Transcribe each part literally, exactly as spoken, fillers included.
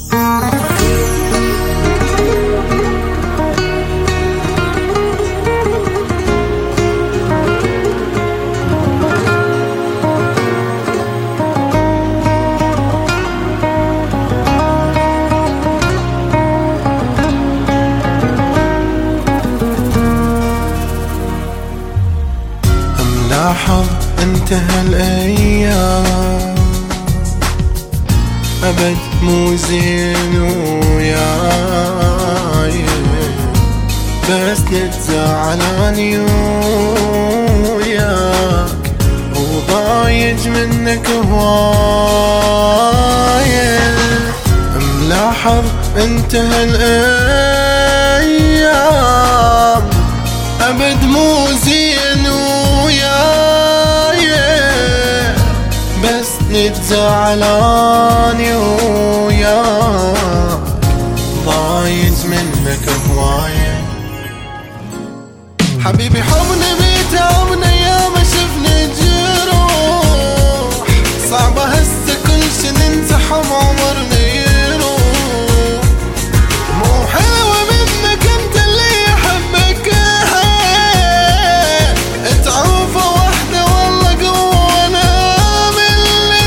لاحظ انتهى الأيام أبد مو زين وياي، بس نتزعل اني وياك وضايج منك هواية. ملاحظ انتهى الأيام أبد مو زين وياي، بس نتزعل اني وياك ضايج منك هواية. حبيبي حضني بيتعبنا يا ما شفنا جروح، صعبة هسه كل شي ننزحم عمرنا يروح. مو حلوة منك انت اللي يحبك تعوفة واحدة والله قوة انا من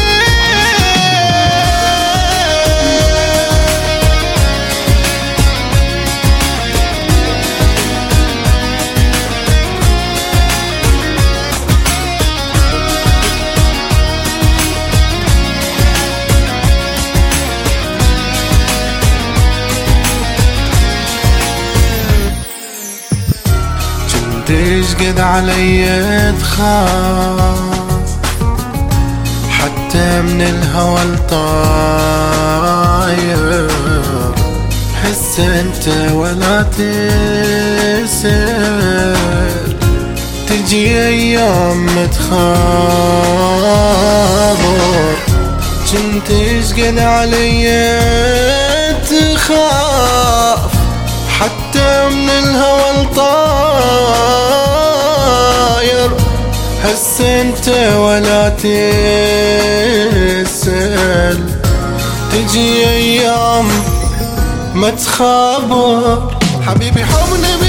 تشقد علي تخاف، حتى من الهوى الطاير حس انت ولا تسر، تجي ايام متخابر. كنت تشقد علي تخاف، حتى من الهوى الطاير حس انت ولا تسأل، تجي ايام ما تخابر. حبيبي حضني